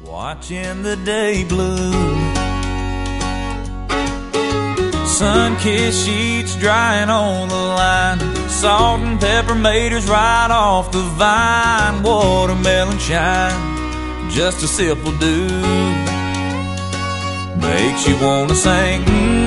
watching the day bloom. Sun-kissed sheets drying on the line, salt and pepper maters right off the vine. Watermelon shine, just a sip will do. Makes you wanna sing